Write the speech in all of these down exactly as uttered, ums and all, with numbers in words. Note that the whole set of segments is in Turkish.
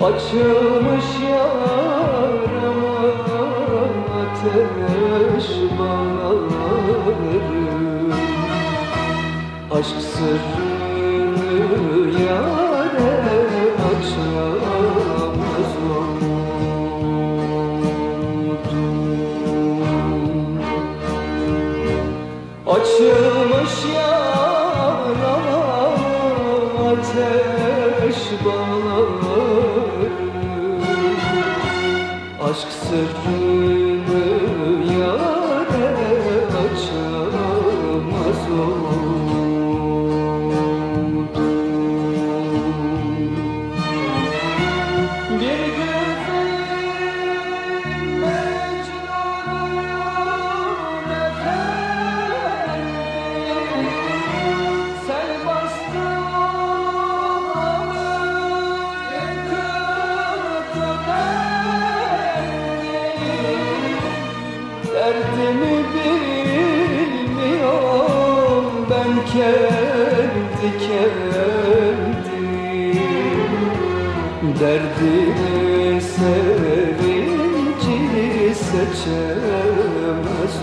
Açılmış yarama ateş bağlarım. Aşk sırrını yâre açamaz oldum. Açılmış yarama ateş bağlarım. Aşk sırrını yâre açamaz oldum. Bir güzelim Mecnun'um efendim, sen bastın onu yıkıttı beni. Derdimi bilmiyorum ben kendi kendim. Derdimi sevinci seçemez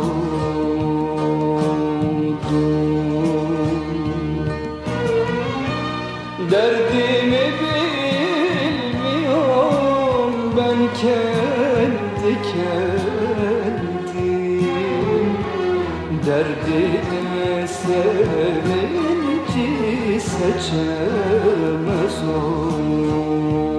oldum. Derdimi bilmiyorum ben kendi kendim. Derdimi sevinci seçemez oldum.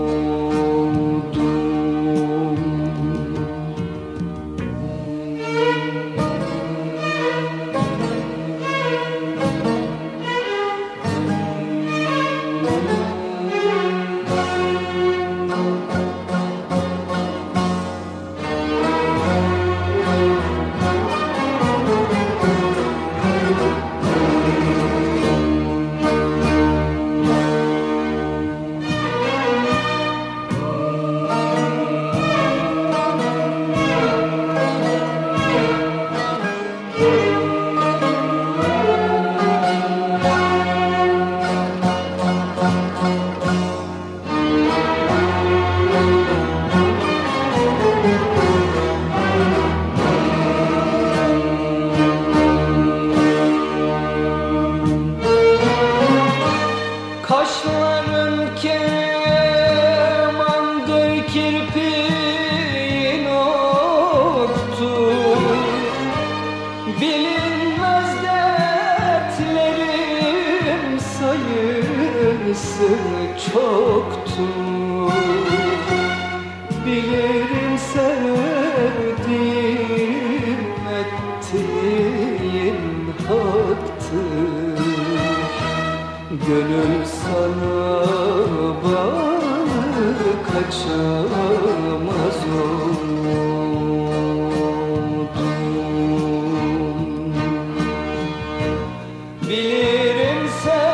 Kaşların kemandır, kirpiğin oktur. Bilinmez dertlerim sayısı çoktur. Bilirim sevdiğim ettiğin haktır. Gönül sana bağlı kaçamaz oldum. Bilirim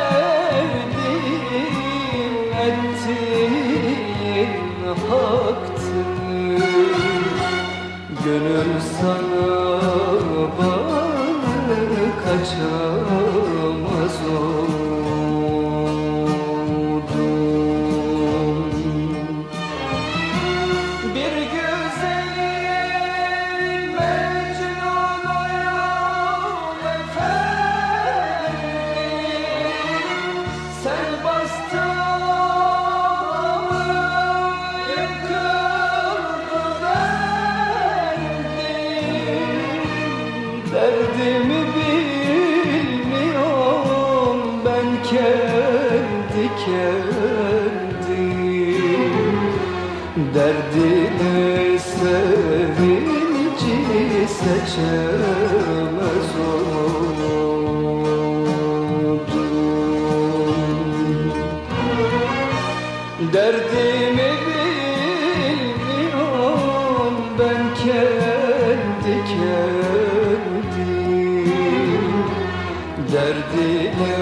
sevdiğim ettiğin haktır. Gönül sana bağlı kaçamaz oldum. Derdimi bilmiyorum ben kendi kendim. Derdini sevinci seçemez oldum. Derdimi bilmiyorum ben kendi kendim. Derdini